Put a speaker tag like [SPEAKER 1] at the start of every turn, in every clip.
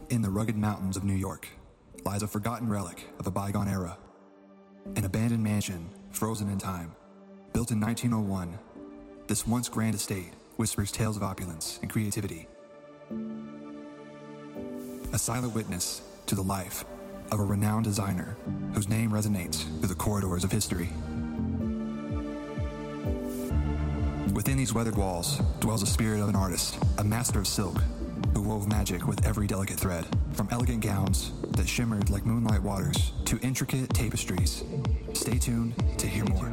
[SPEAKER 1] In the rugged mountains of New York lies a forgotten relic of a bygone era. An abandoned mansion, frozen in time. Built in 1901, this once grand estate whispers tales of opulence and creativity. A silent witness to the life of a renowned designer whose name resonates through the corridors of history. Within these weathered walls dwells the spirit of an artist, a master of silk, who wove magic with every delicate thread, from elegant gowns that shimmered like moonlight waters to intricate tapestries. Stay tuned to hear more.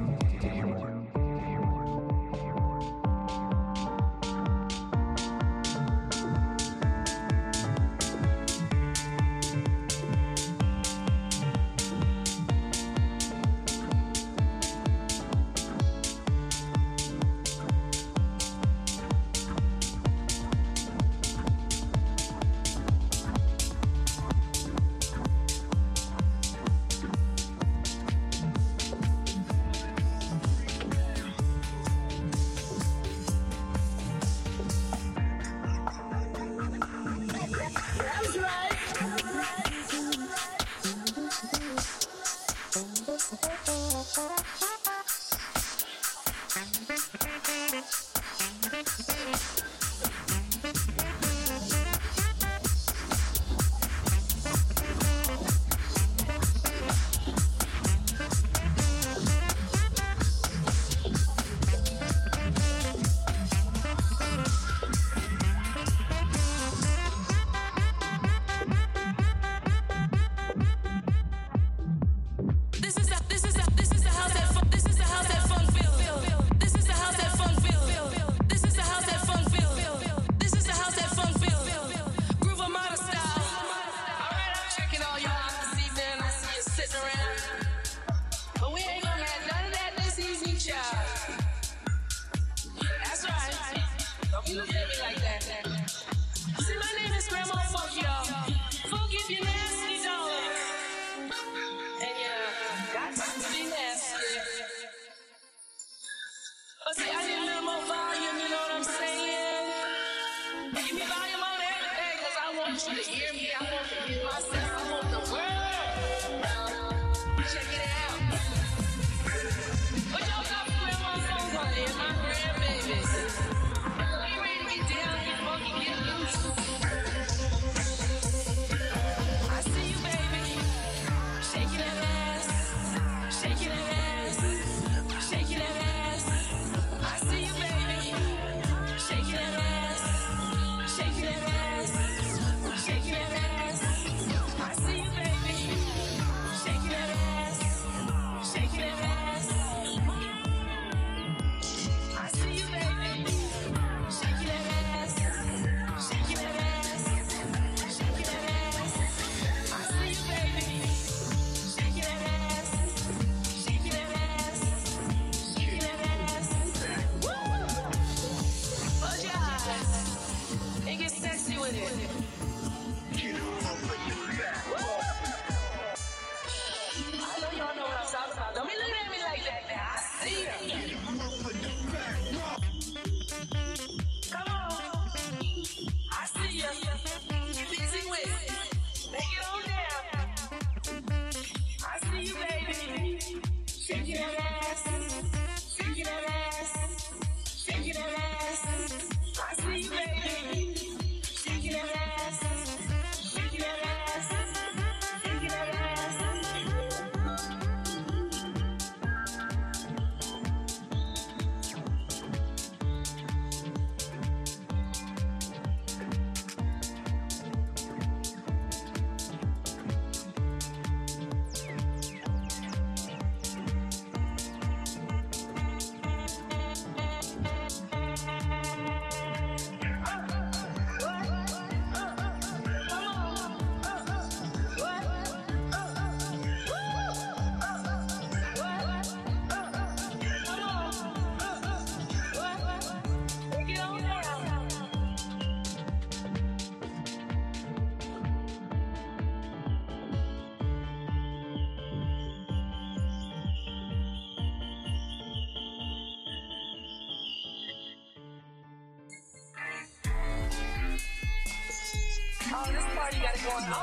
[SPEAKER 2] Oh, this party got it going on.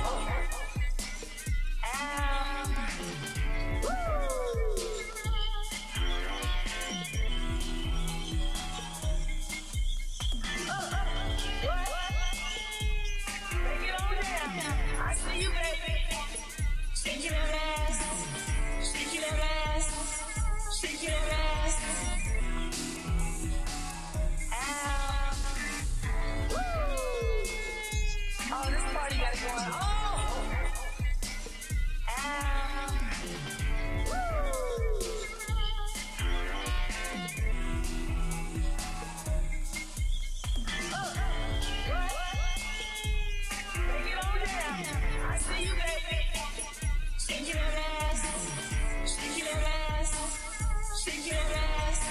[SPEAKER 2] Woo! What? Take it on down. I see you, baby. Shake your ass. Shake your ass. Shake your ass. Oh, this party got it going on. Take it on down. I see you, baby. Shake your ass. Shake your ass. Shake your ass.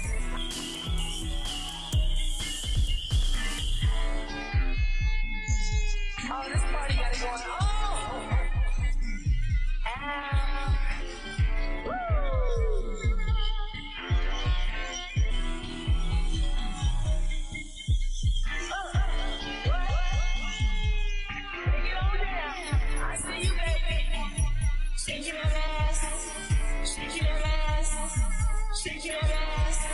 [SPEAKER 2] Oh, this party got it going on. Take it on down. I see you, baby. Shake your ass. Shake your ass. Shake your ass.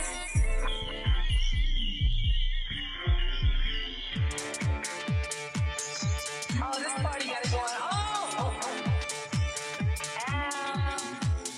[SPEAKER 2] Oh, this party got it going on.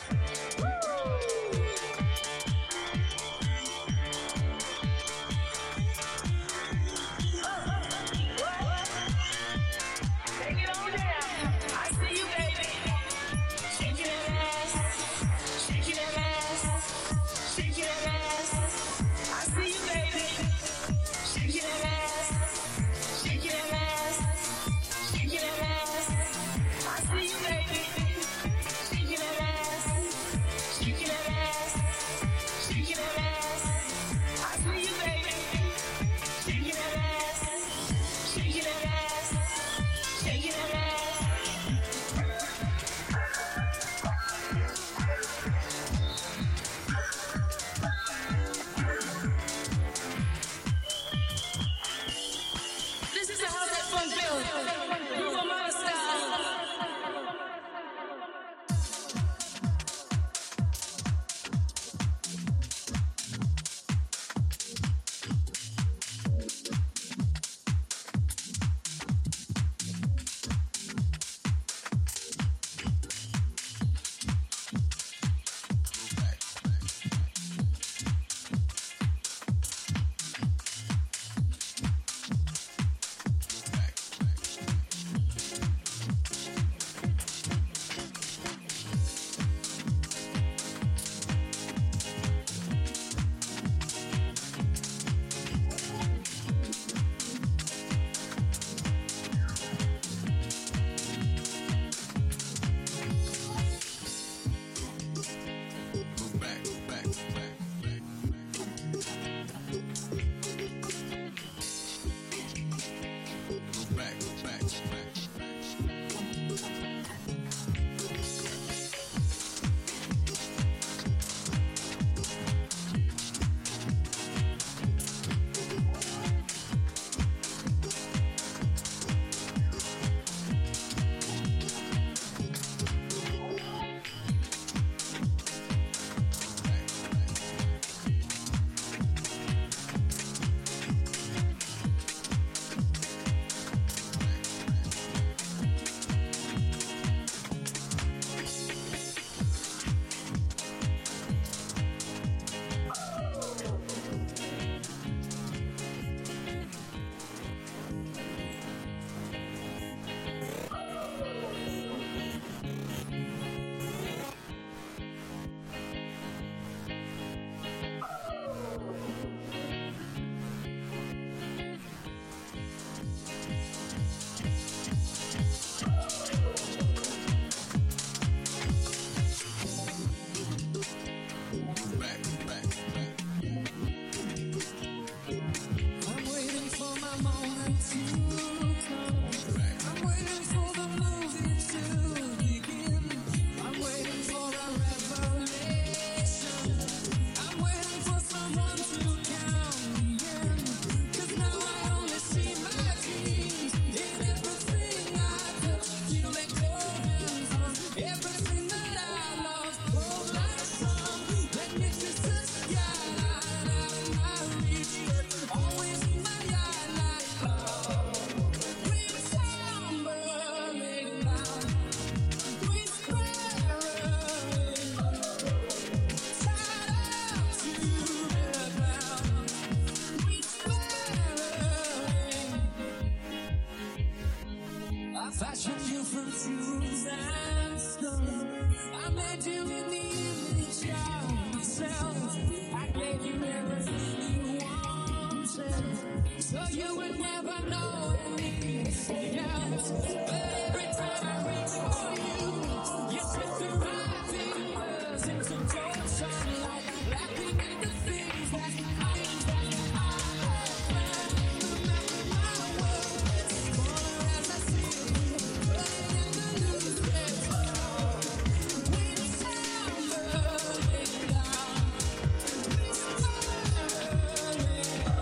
[SPEAKER 3] fashioned you from shoes and stone. I made you in the image of myself. I gave you everything you wanted, so you would never know anything else. But every time I reach for you, you slip the right fingers into cold sunlight, laughing at the things that I have planned. Remember my words, smaller as I see you, running in the newspaper. We sound burning down, we spiraling,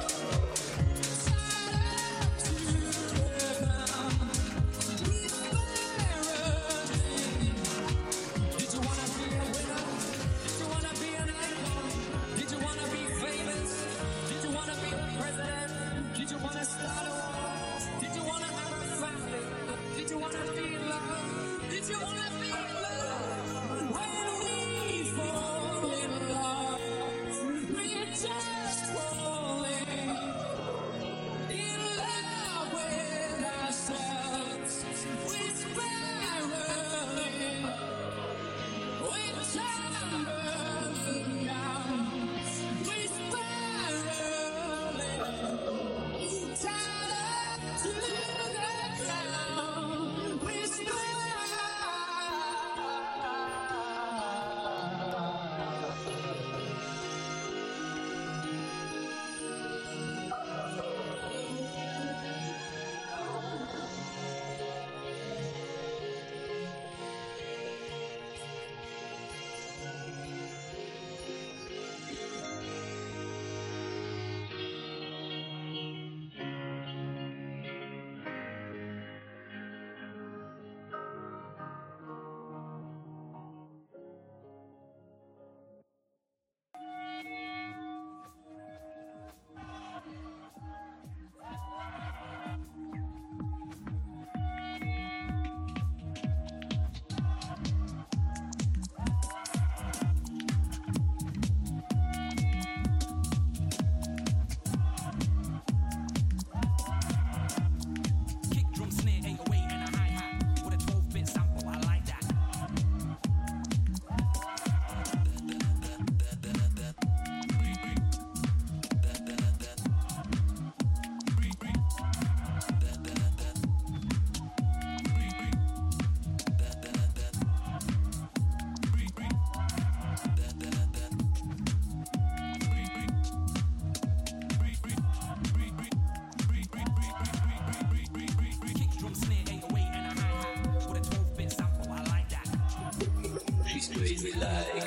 [SPEAKER 3] tied up to the ground. We spiraling. Did you wanna be a winner? Did you wanna be an icon? Did you wanna be famous? Did you wanna be the president? Did you wanna start a war? Did you wanna have a family? Did you wanna be in love? Did you wanna be in love? When we fall in love, we're just falling in love with ourselves. We're spiraling. We're tumbling down. We're spiraling, tied up to the ground. We're spiraling. Kick, drum, snare, 808 and a hi-hat with a 12-bit sample. I like that. Kick, drum, snare, 808 and a hi-hat with a 12-bit sample. I like that.
[SPEAKER 4] She's crazy like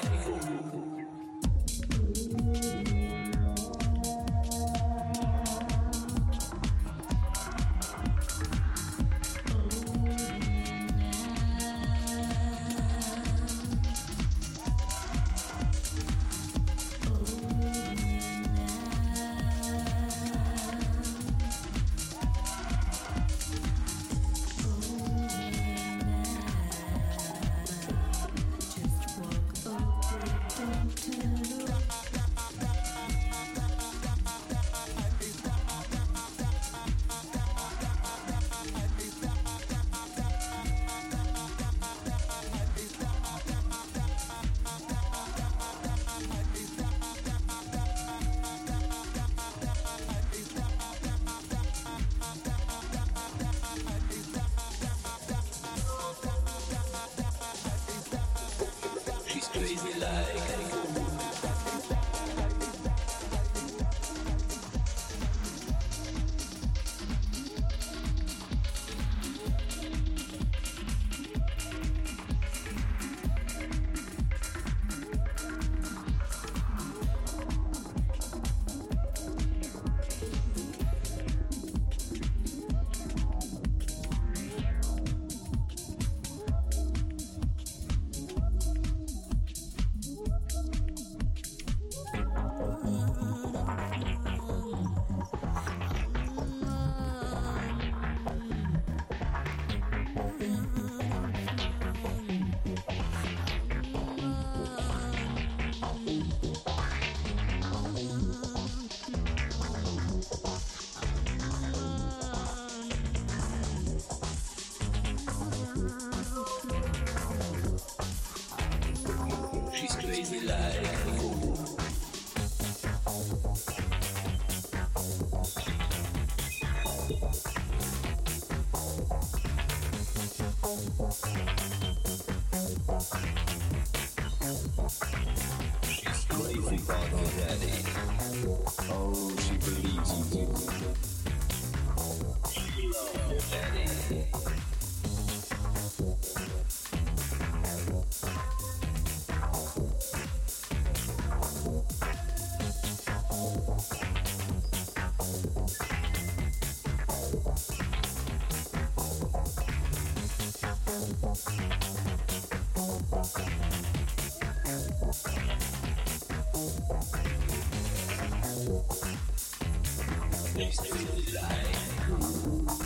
[SPEAKER 4] she's crazy like crazy like a fool. She's crazy about her daddy. Oh, she believes in you. She loves her daddy. Makes me feel like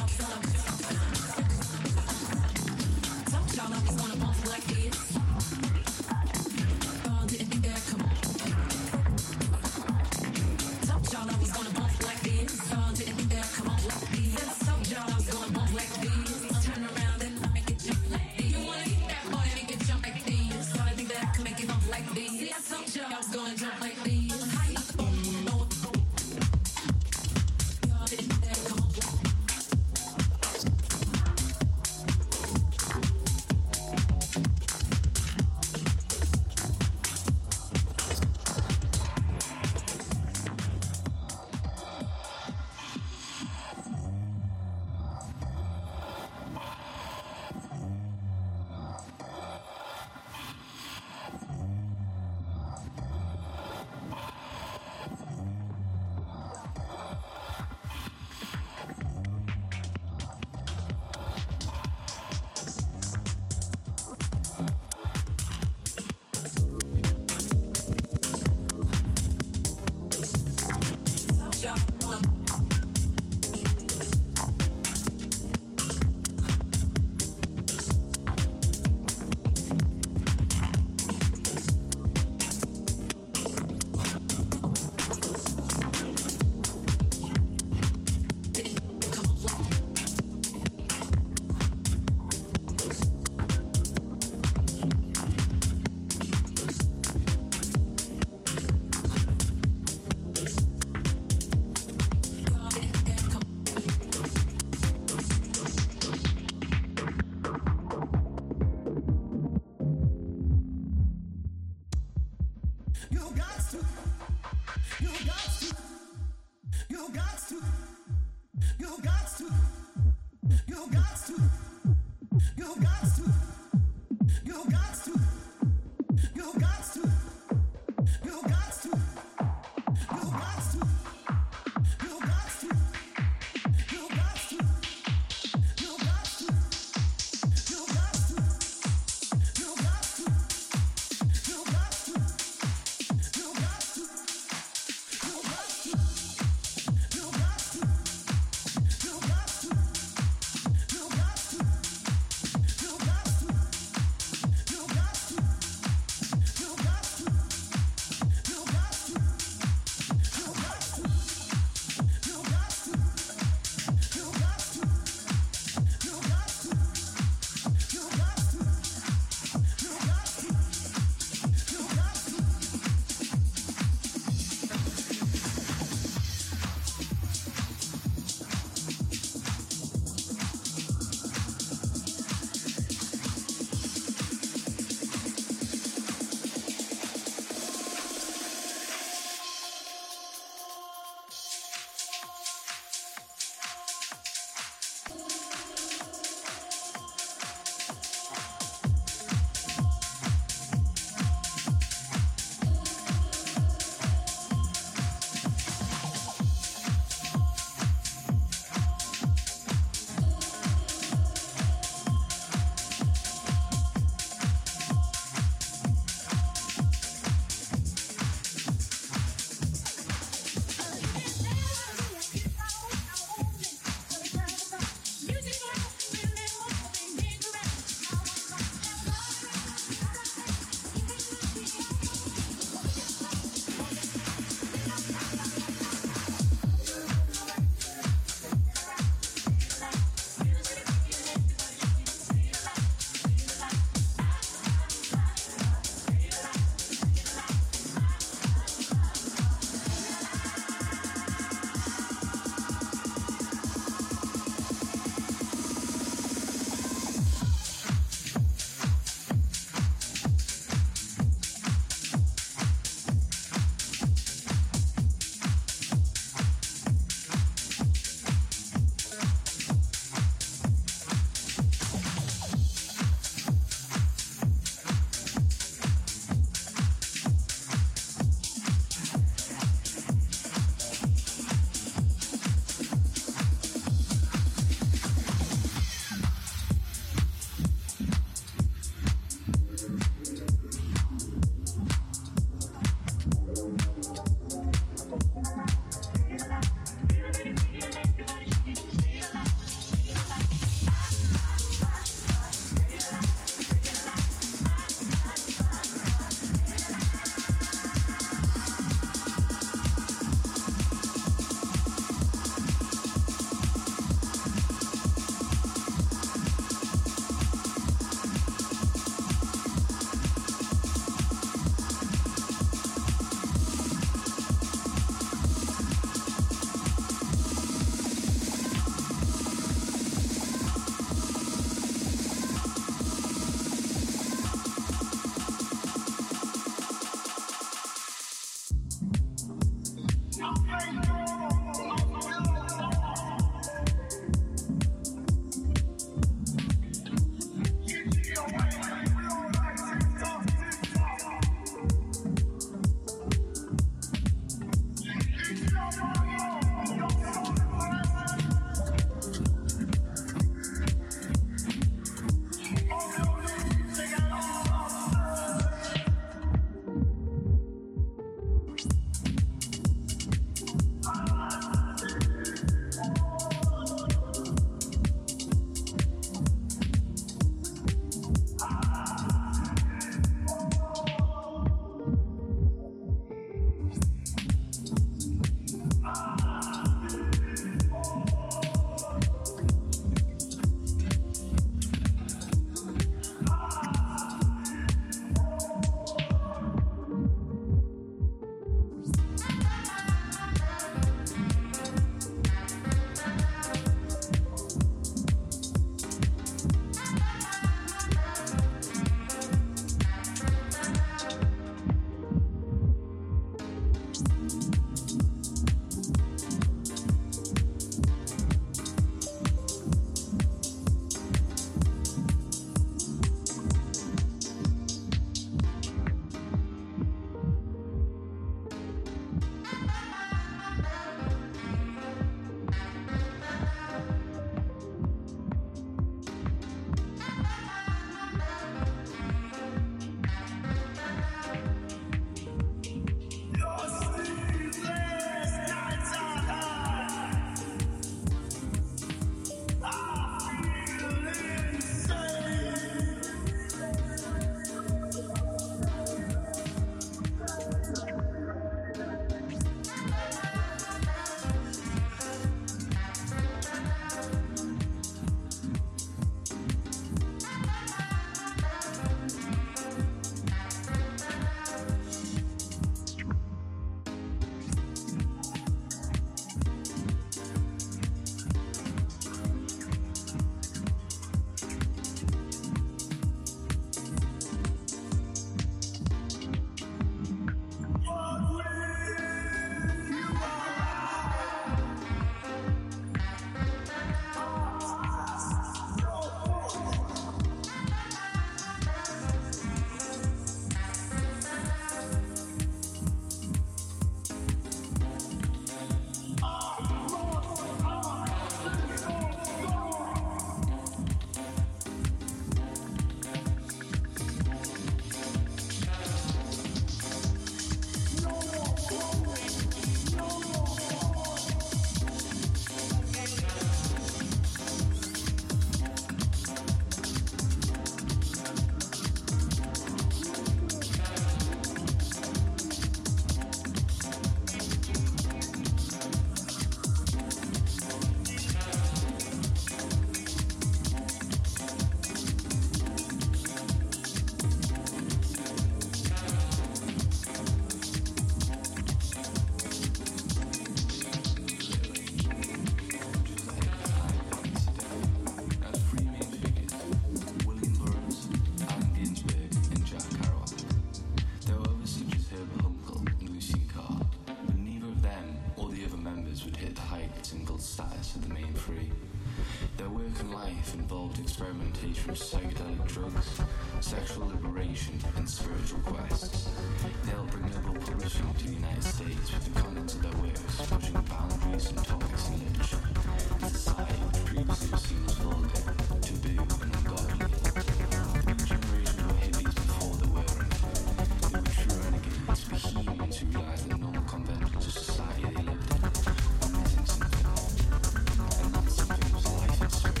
[SPEAKER 5] disabled status of the main three. Their work and life involved experimentation with psychedelic drugs, sexual liberation, and spiritual quests. They helped bring Nobel publishing to the United States with the contents of their works pushing boundaries and topics in literature. Society, which previously was seen as vulgar, taboo, and ungodly. The new generation were hippies before they were it. They were true renegades, bohemians who realized that normal conventions of society they lived in were missing something. And that something was life and spirit.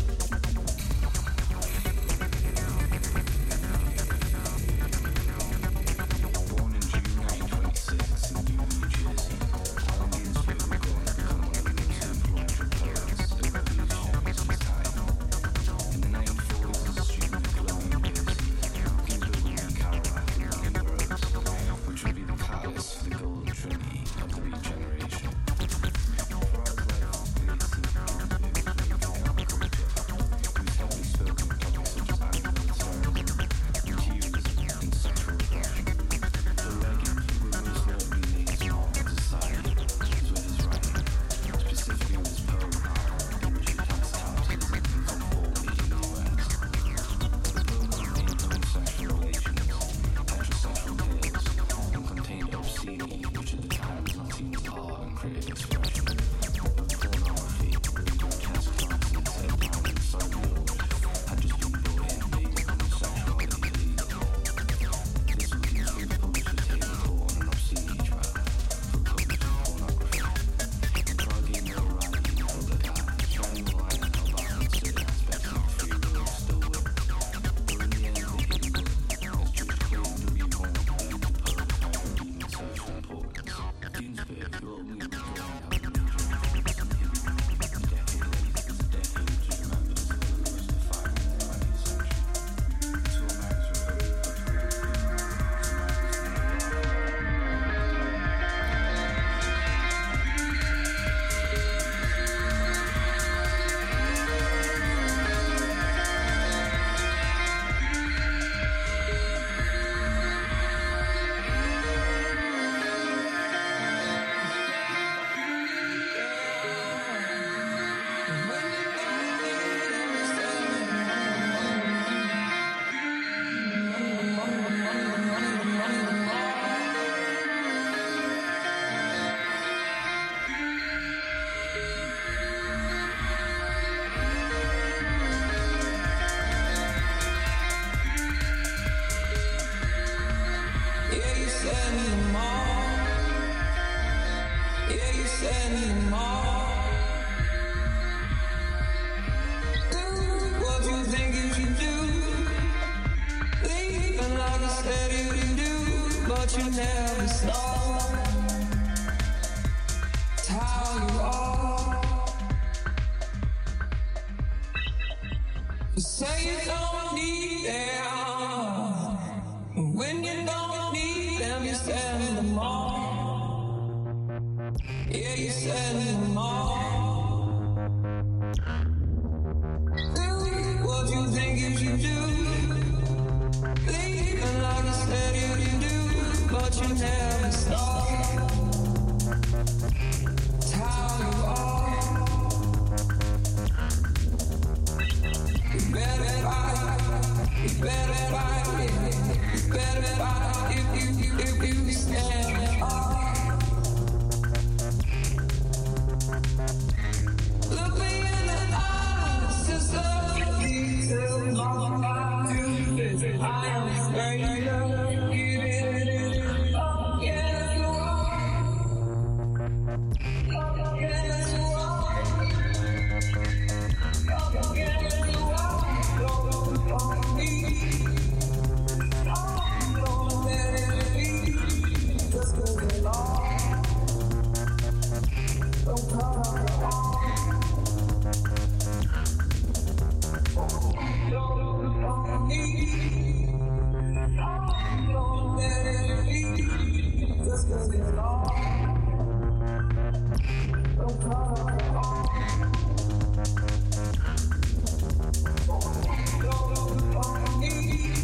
[SPEAKER 5] Born in June 1926 in New Jersey, Allen Ginsberg would go on to become one of the most influential poets and revolutionaries of his time. In the 1940s, as a student at Columbia University, Ginsberg would meet Kerouac and William Burroughs, which would be the catalyst for the golden trinity of the Beat generation. Throughout his life, Ginsberg was very chaotic creature who's heavily spoken on topics such as anti-militarism, materialism, and sexual repression. For Reagan, he would most notably lay his mark on society as with his writing, specifically with his poem, in which he attacks capitalism and conformity in the US. The poem contained homosexual relations, heterosexual tales, and contained obscenity, which at the time was not seen as art and creative expression, but pornography and grotesque nonsense at a time when sodomy had just been brought in, making homosexuality illegal. This would include the publisher's table porn and obscenity trial for publishing pornography. Prague gave notoriety and public art, shining a light on how balanced certain aspects of the free world still were. Though in the end they hidden were, as Judge Clayton W. Horn believed the poet had a deep social importance. Ginsberg, who ultimately was growing out of major influence on hippie movement a decade later, is a decade which is remembered as one of the most defining of the 20th century. Until America's recovery post-war,
[SPEAKER 3] Yeah, you send me more. Yeah, you send me more. Do what you think you should do. Leaving like you said you would do, but you never stop. It's how you are. You say you don't need them. When you don't need them, you send them on. Yeah, you send them on. Do what you think you should do. Leaving like you said you would do, but you never stop. It's how you are. You better fight. You better fight. You better fight if you stand up. Look me in the eyes, sister. Please tell me my mind. I am afraid of giving it up. Yes, you are. Yes, you are. Yes, you are. Don't on me. Don't let it be. Just 'cause you're lost. Don't cut off your arm. Don't on me. Don't let it be. Just 'cause you're lost. Don't cut off your arm. Don't on me.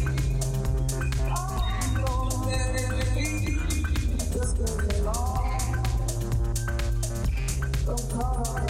[SPEAKER 3] Don't let it be. Just 'cause you're lost. Don't cut off your arm.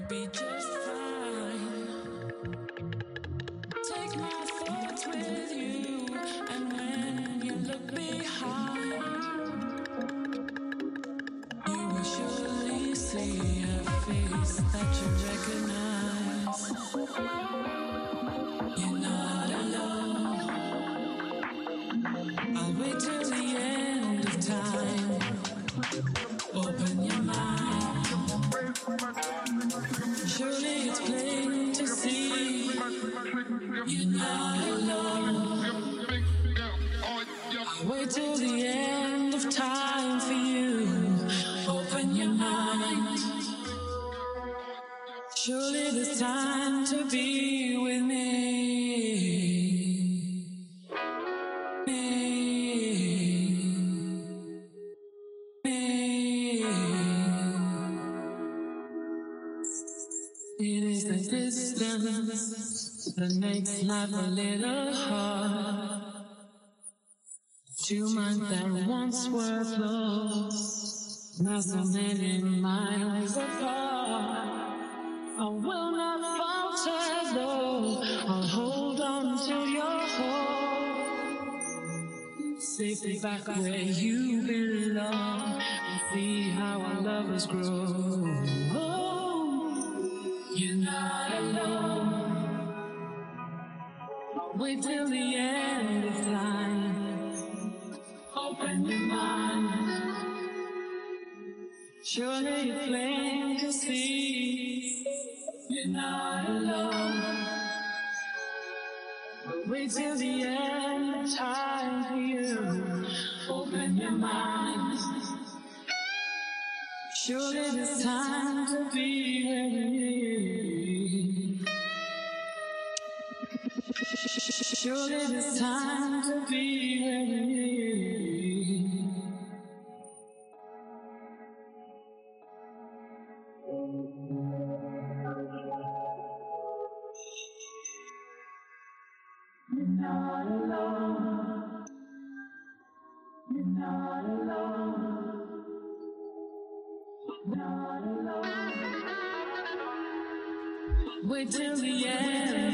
[SPEAKER 3] be just fine. Take my thoughts with you, and when you look behind, you will surely see a face that you recognize. You're not alone. I'll wait till the end of time. Open your mind. Surely it's plain to see you're not alone. I'll wait till the end of time for you. Open your mind. Surely there's time to be with me. It is the distance that makes life a little hard. Two minds that once were close, now so many miles apart. I will not falter though, I'll hold on to your hope. Safely back where you belong, and see how our lovers grow. You're not alone. Wait till the end of time. Open your mind. Surely it's plain to see you're not alone. Wait till the end of time for you. Open your mind. Surely there's time to be with me. Surely there's time to be with me. You're not alone. You're not alone. Not alone. Wait till the end.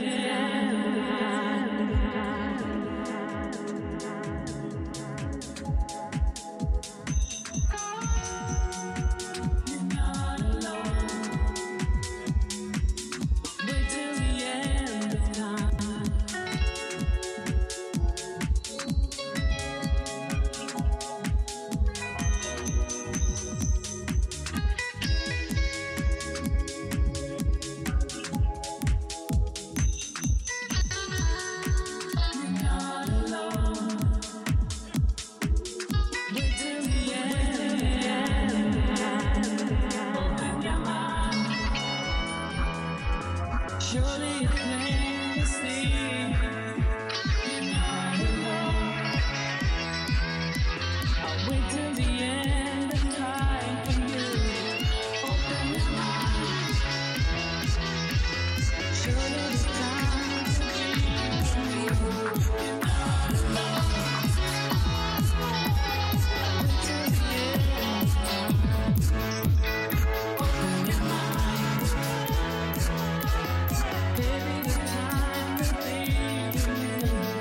[SPEAKER 3] You're not alone. Wait till the end of time. Surely it's plain to see you're not alone. I'll wait till the end of time for you. Open your mind. Surely it's time to be with you. You're not alone. Wait till the end of time. Open your mind. Baby, it's time to be with you.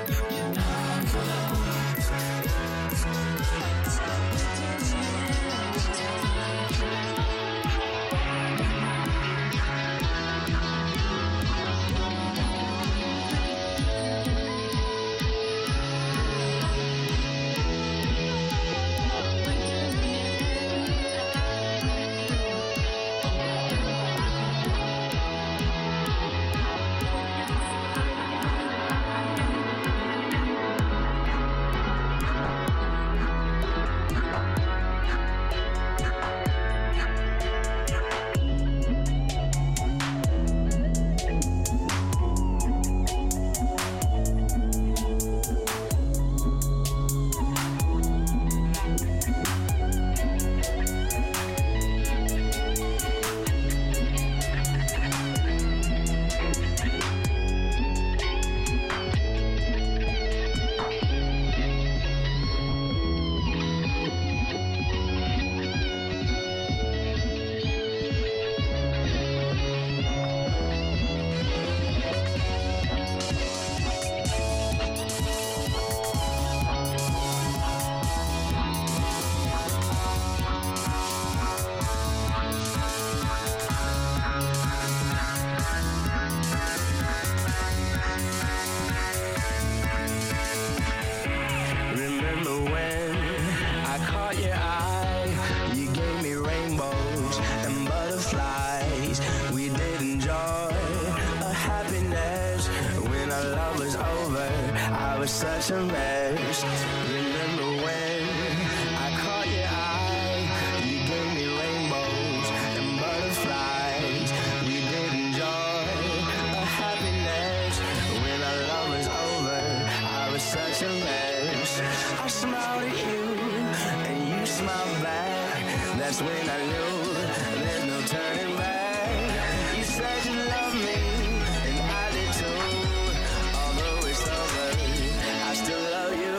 [SPEAKER 6] was such a mess. Remember when I caught your eye? You gave me rainbows and butterflies. We did enjoy a happiness. When our love was over, I was such a mess. I smiled at you and you smiled back. That's when I knew there's no turning back. You said you loved me and I did too. Although it's over, I still love you.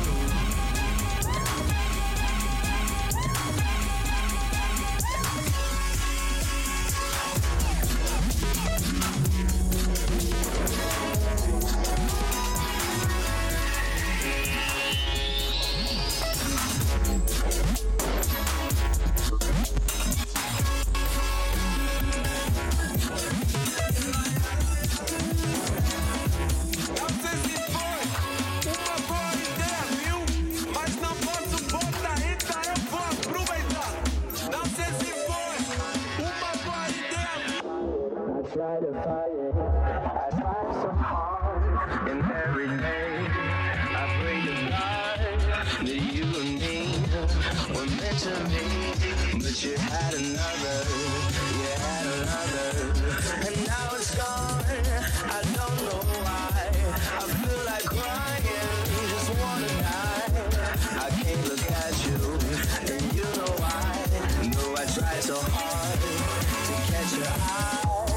[SPEAKER 6] Try to fight it. I try so hard, and every day I pray to God that you and me were meant to be. But you had another, and now it's gone. I don't know why. I feel like crying, just wanna die. I can't look at you, and you know why. No, I tried so hard to catch your eye.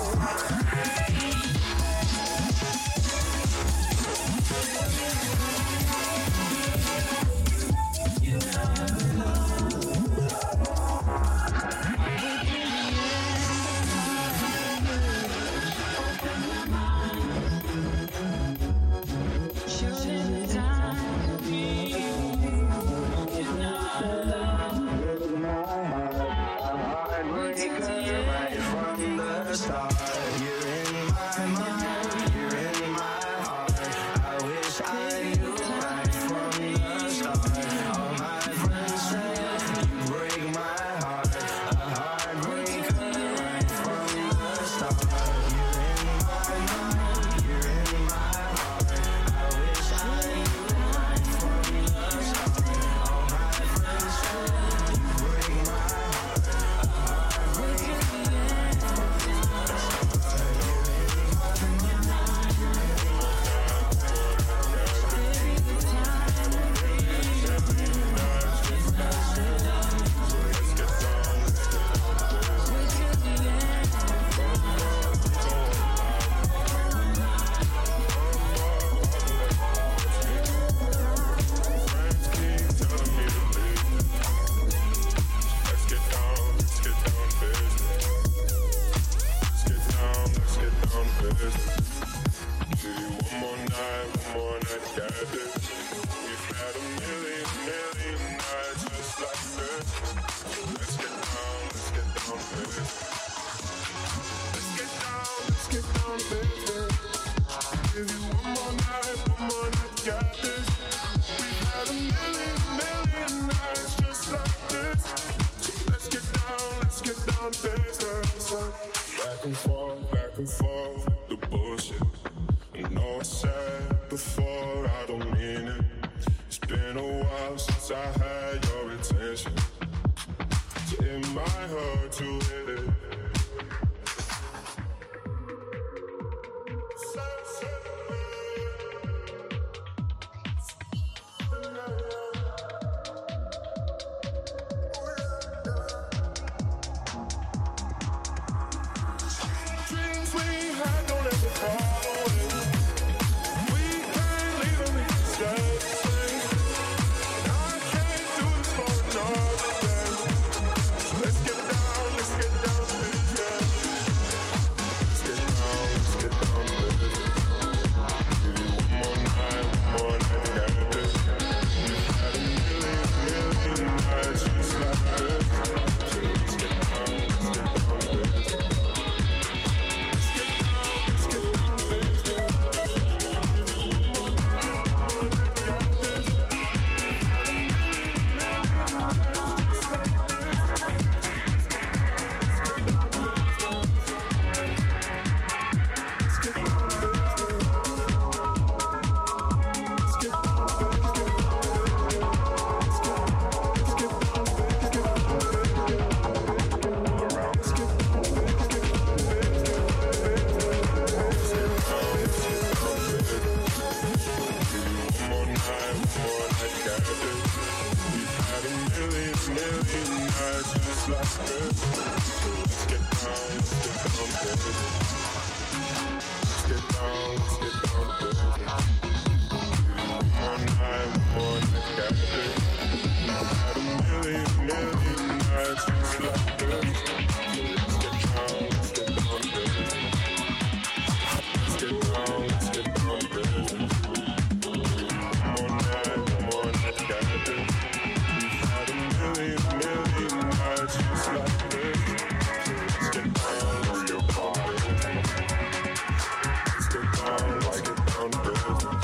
[SPEAKER 7] Back and forth, the bullshit. I know I said before, I don't mean it. It's been a while since I had your attention. So it might hurt to hit it. Let's get down Like it down to business.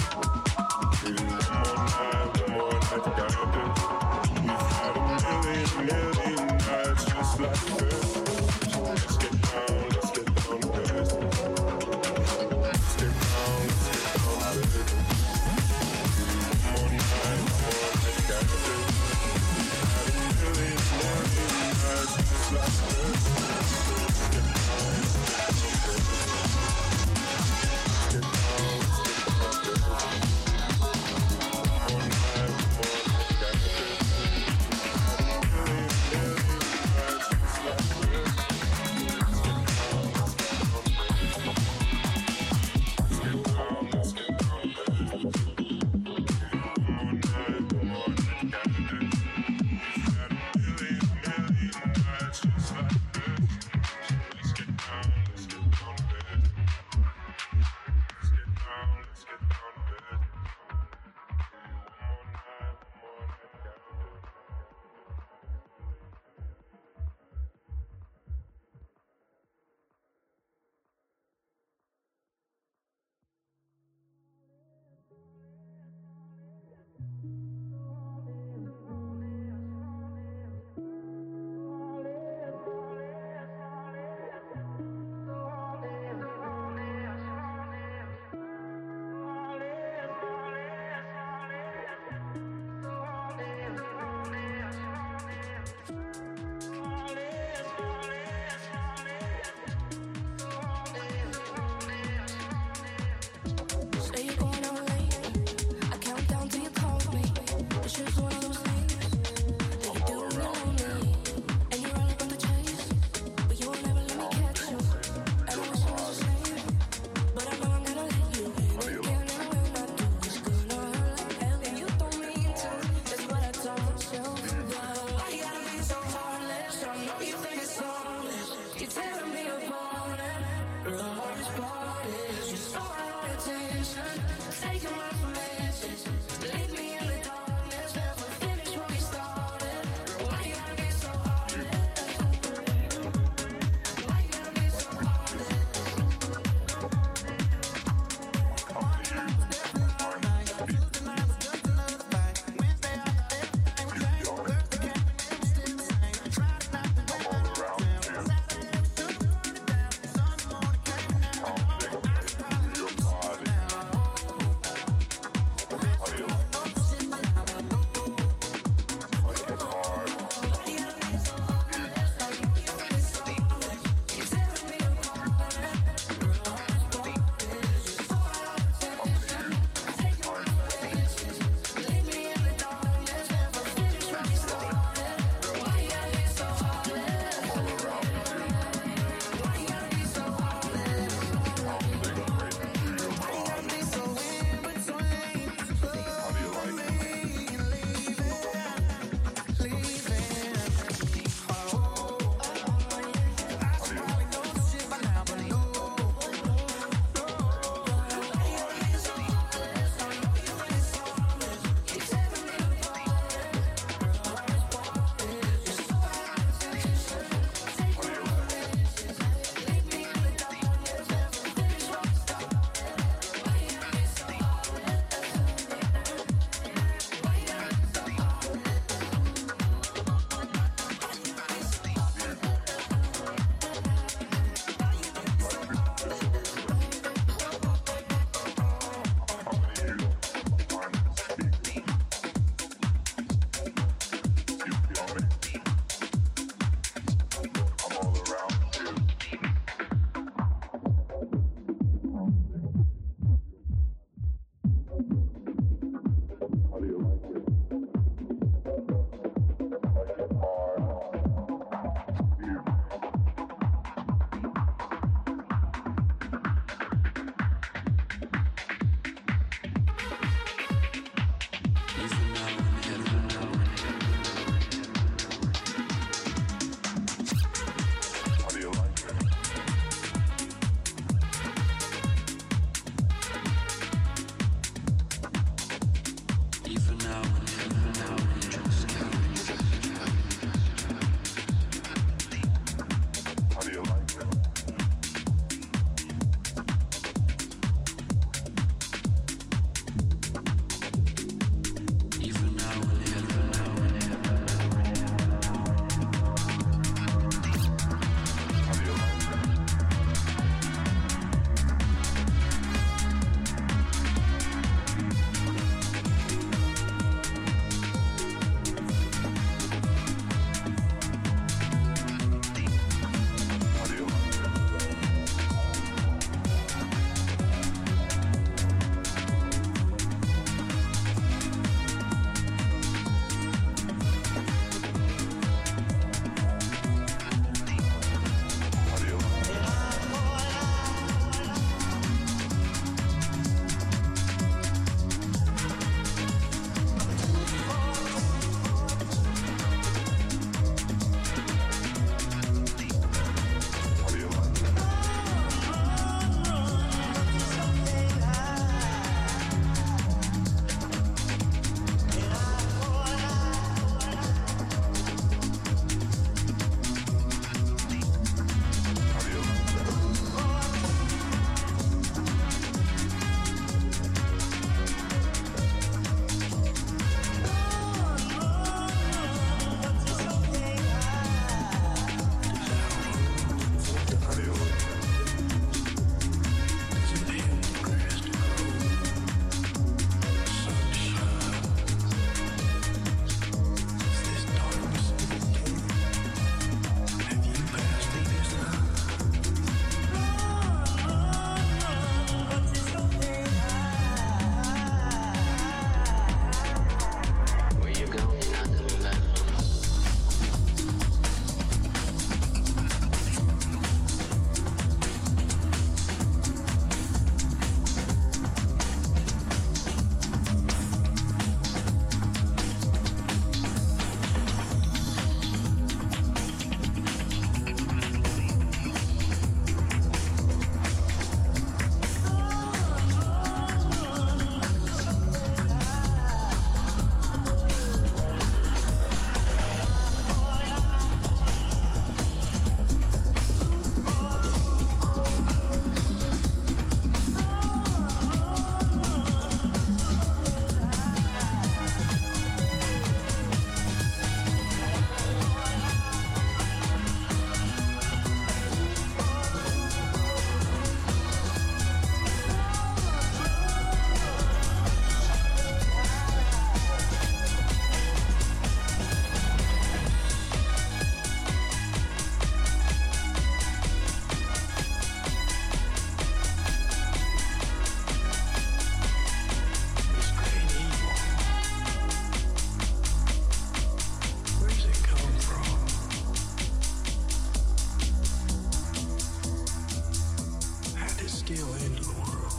[SPEAKER 6] still in the world.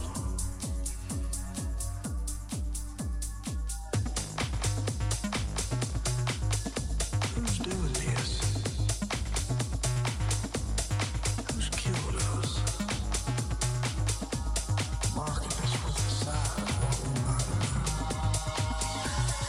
[SPEAKER 6] Who's doing this? Who's killed us? Marking us with the size of what we might have been.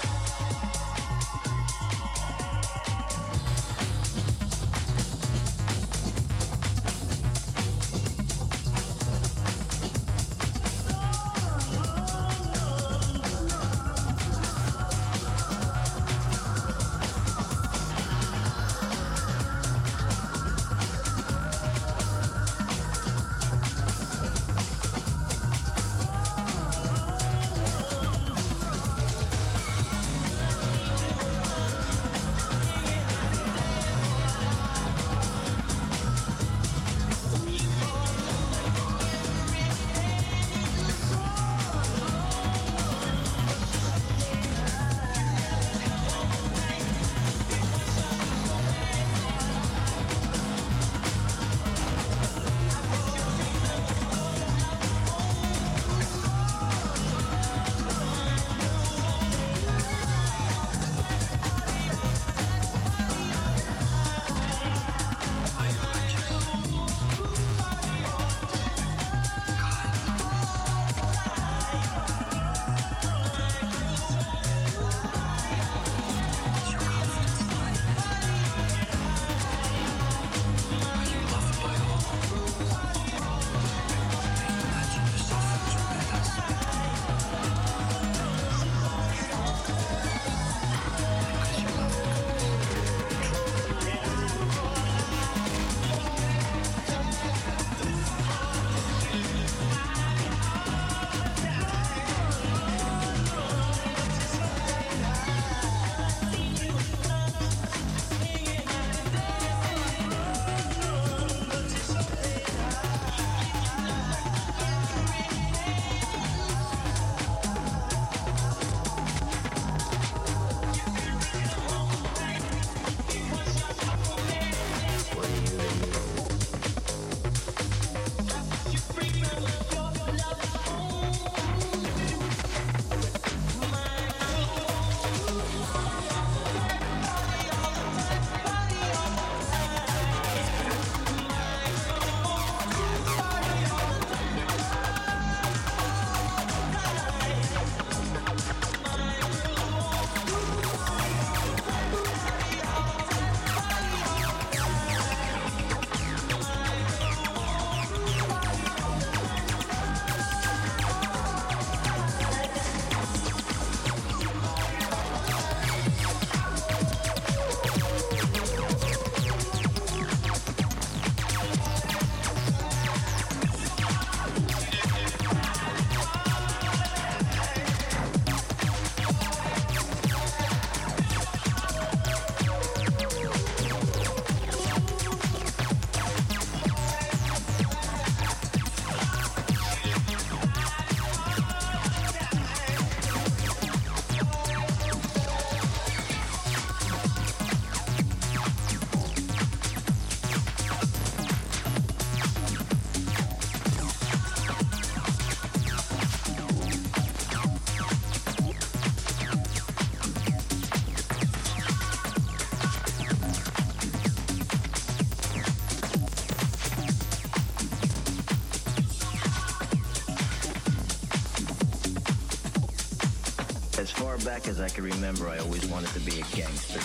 [SPEAKER 8] As far back as I can remember, I always wanted to be a gangster.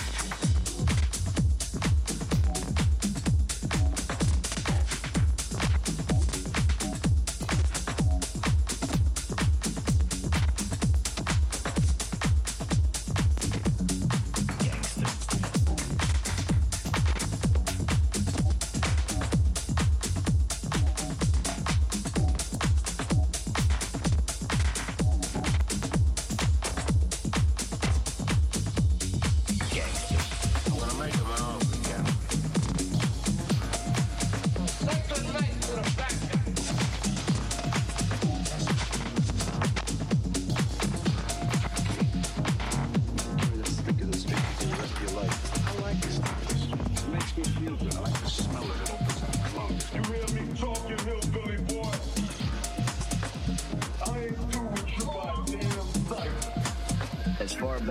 [SPEAKER 8] Gangster.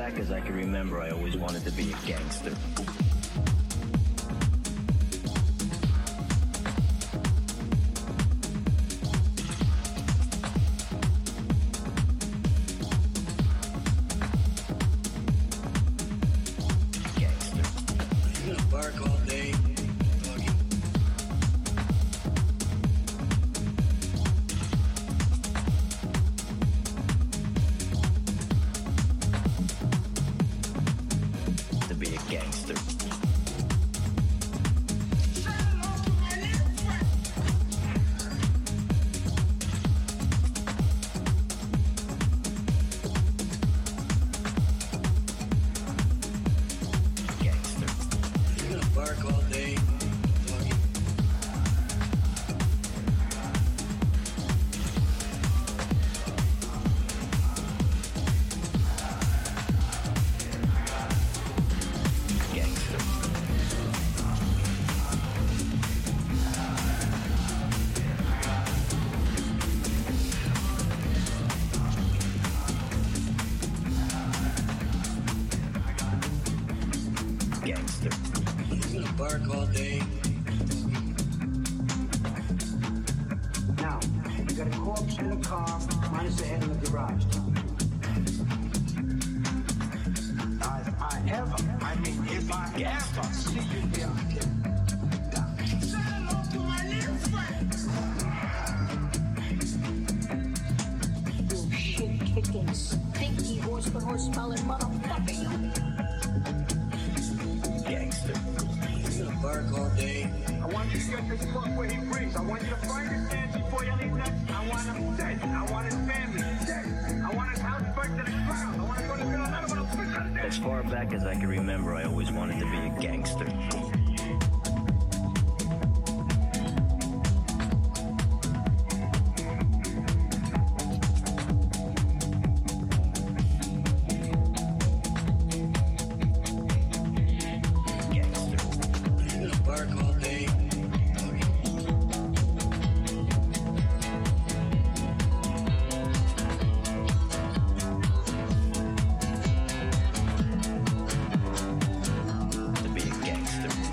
[SPEAKER 8] back as I can remember, I always wanted to be a gangster. As far back as I can remember, I always wanted to be a gangster. To be a gangster.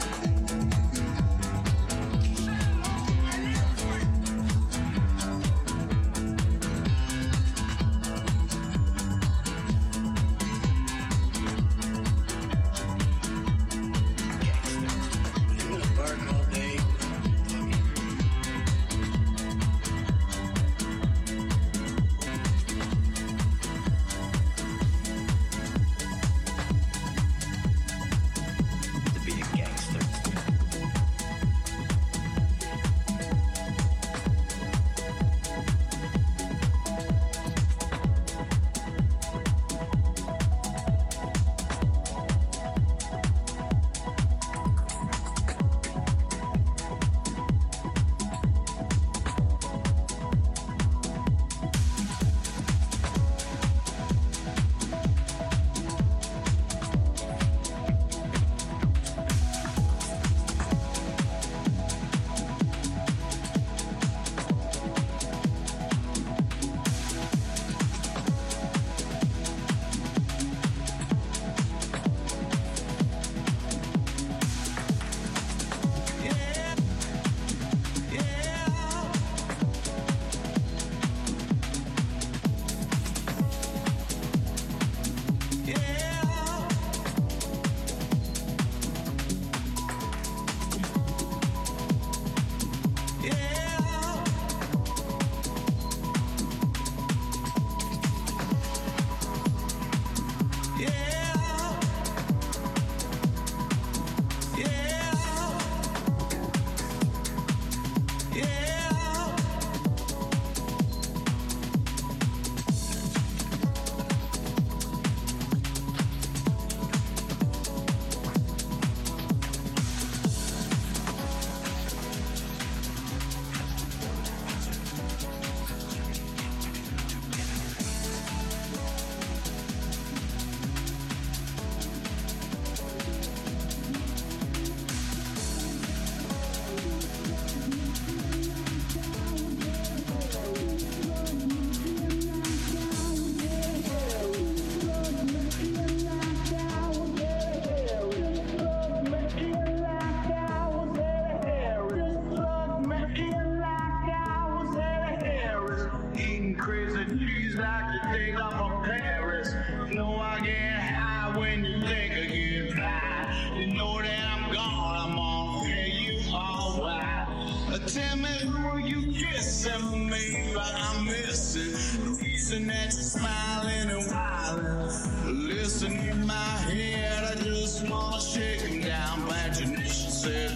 [SPEAKER 9] eating crazy cheese like you take off from Paris. You know I get high when you think I get high. You know that I'm gone, I'm gonna pay you all right. Tell me who you kissing me, but I'm missing the reason that you're smiling and wildin'. Listen in my head, I just wanna shake him down. Imagination said,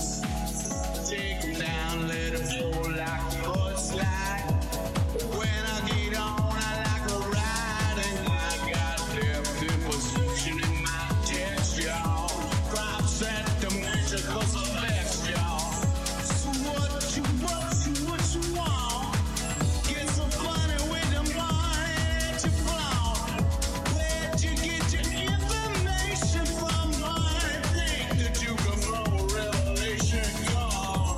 [SPEAKER 9] take him down, let him flow like a mudslide. When I get on, I like a ride, and I got depth in position in my chest, y'all. Drops at the measure, cause I vexed, y'all. So what you want? Get so funny with the money that you flaunt. Where'd you get your information from? I think that you can blow a revelation call.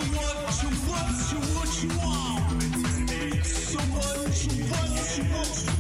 [SPEAKER 3] what you want.